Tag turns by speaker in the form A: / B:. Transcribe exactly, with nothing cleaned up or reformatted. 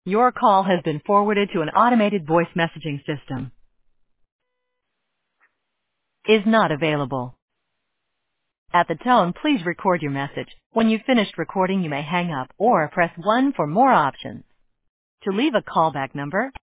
A: Your call has been forwarded to an automated voice messaging system. Is not available. At the tone, please record your message. When you've finished recording, you may hang up or press one for more options. To leave a callback number,